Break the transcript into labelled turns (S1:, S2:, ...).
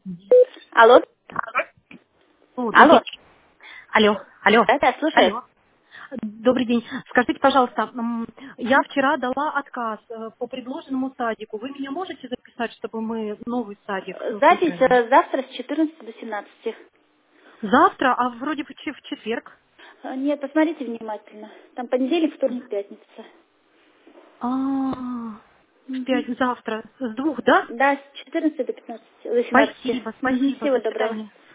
S1: Алло?
S2: О,
S1: Алло?
S2: добрый день. Алло, алло,
S1: Да, слушаю.
S2: алло. Добрый день. Скажите, пожалуйста, я вчера дала отказ по предложенному садику. Вы меня можете записать, чтобы мы новый садик
S1: Запись
S2: выбрали?
S1: завтра с 14 до 17.
S2: Завтра, а вроде бы в четверг.
S1: Нет, посмотрите внимательно. Там понедельник, вторник, пятница.
S2: А, в
S1: Мгм.
S2: пять завтра с 2, да?
S1: Да, с 14 до 15, до 17.
S2: Спасибо,
S1: Мгм.
S2: спасибо.
S1: Всего
S2: До
S1: доброго.
S2: свидания.